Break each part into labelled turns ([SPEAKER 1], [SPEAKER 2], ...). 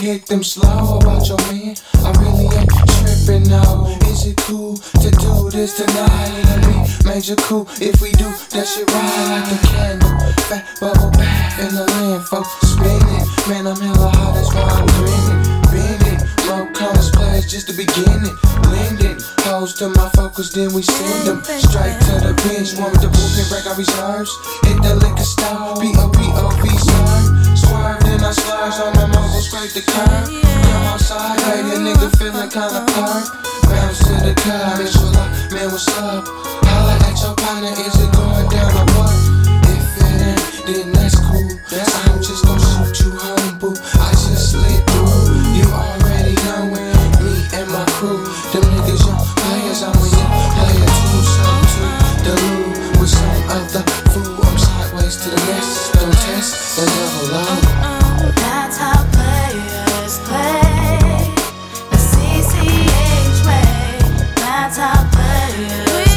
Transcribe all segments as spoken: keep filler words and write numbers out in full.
[SPEAKER 1] hit them slow about your man. I really ain't trippin' now. Is it cool to do this tonight? It'll be major cool if we do that shit right like a candle. Fat bubble bath in the land, folks spinning. Man, I'm hella hot, that's why I'm grinning. Bending, more cones players just the beginning. Blending, hoes to my focus, then we send them straight to the bench. One with the bullpen, break our reserves. Hit the liquor store, P O P O V, swerve. Swerve, then I slurge on my mogul, scrape the curb. Come outside, hey, that nigga feeling kinda perp. Bounce to the curb, it's your luck, man, what's up? Holla at your partner, is it going down or what? If it ain't, then that's cool. I'm just gon' shoot you home, boo. I just slid through. You already know it. Me and my crew, them niggas young players, I'm a young player too. Some too dilute with some of the food. I'm sideways to the next. Don't test the devil low.
[SPEAKER 2] That's how players play. The C C H way. That's how players play.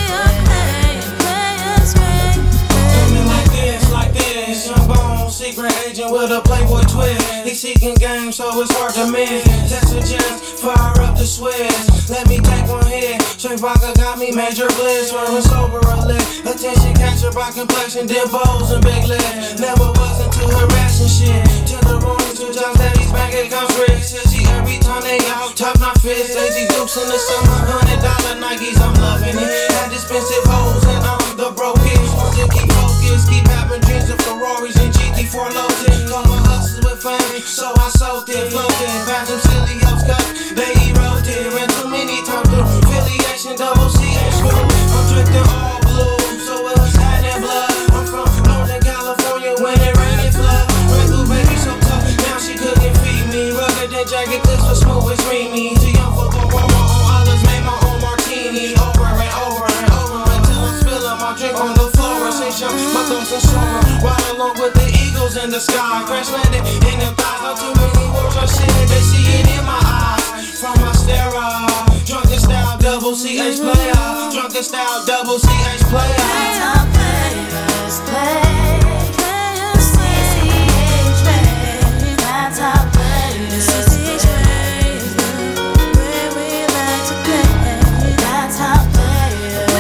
[SPEAKER 2] Players play.
[SPEAKER 3] Coming like this, like this. Young Bone, secret agent with a Playboy twist. He seeking game, so it's hard to miss. That's a gem, fire up the switch. Let me take one hit. Straight vodka got me major bliss. Swerving sober a lick. Attention catcher by complexion, dim bows and big lips. Never was into harassing shit. Till the morning to John's daddy's bank account rich. Says he every time they out, top not fist. Lazy dukes in the summer, hundred dollar Nikes, I'm loving it. Had expensive hoes and I'm the brokest. Want to keep focused, keep having dreams of Ferraris and G T four loaded. Call my hustle with fame, so I sold it, floated. Found some silly hoes cut, they eroded. Ran too many times through affiliation, double C H school. I'm drifting all blue, so it's hot and blood. I'm from Northern California when it rain and flood. Ran through baby so tough, now she couldn't feed me. Rugged and jagged clips for smooth as dreamy. Too young for Barbara, on others made my own martini. Over and over and over until I'm spilling my drink on the floor. Essential, my thoughts are soaring. Right along with the eagles in the sky. Crash landed in the thighs, not too many words are said. They see it in my eyes from my steroid. Drunken style, double C H player. Drunken style, double C H player.
[SPEAKER 2] That's how players play. The C C H way. That's how players play. Where we like to play. That's how players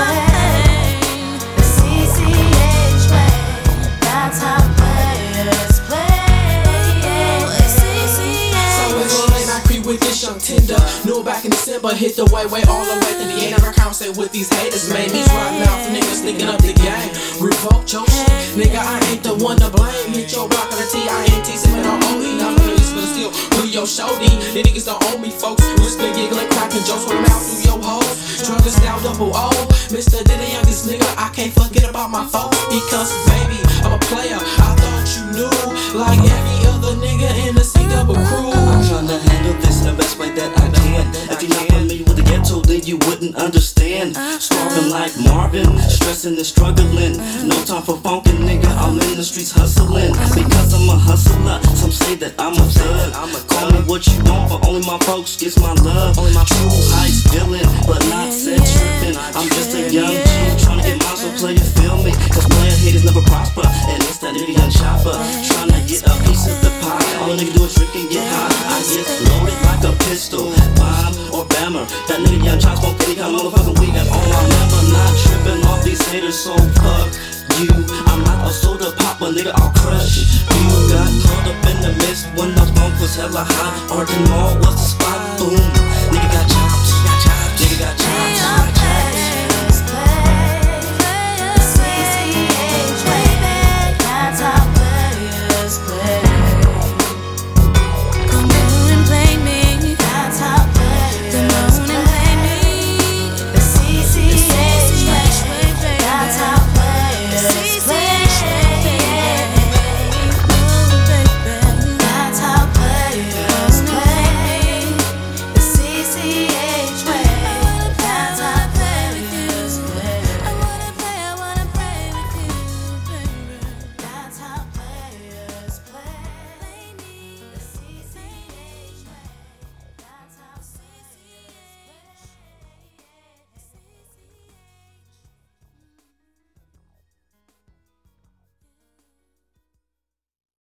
[SPEAKER 2] play. The C C H way. That's how players play.
[SPEAKER 4] So it's late night creep with this young Tinder. Knew back in December, hit the way, way all the way to the end. Never conversate with these haters, made me dry mouth niggas thinking up the game. Revoke your shit, nigga, I ain't the one to blame. Hit your rock on the T I N T, cement on O E. Now I'm gonna but still do your show D. The niggas don't owe me, folks. Just been giggling, cracking jokes from out through your hoes. Drunk as now double O. Mister Diddy, I'm this nigga, I can't forget about my folks. Because, baby, I'm a player, I thought you knew. Like every other nigga in the C double crew.
[SPEAKER 5] I'm trying to handle this in the best way that I can. If you're not familiar with the ghetto, then you wouldn't understand. Starving like Marvin, stressing and struggling. No time for funkin', nigga, I'm in the streets hustling. Because I'm a hustler, some say that I'm a thug. Call me what you want, but only my folks gets my love. Only my true heights feeling, but not said tripping. I'm just a young G trying to get mine, so player feel me. Cause player haters never prosper, and it's that nigga young chopper trying to get a piece of the pie. All a nigga do is drink and get high. I get loaded like a pistol, bomb or bammer. That nigga young chop smoke any kind of motherfucking weed. That's all I remember. Not tripping off these haters, so fuck you. I'm not a soda pop, but nigga, I'll crush you. Got caught up in the mist when the funk was hella hot. Arden Mall was the spot, boom. Nigga got chopped, nigga got chopped.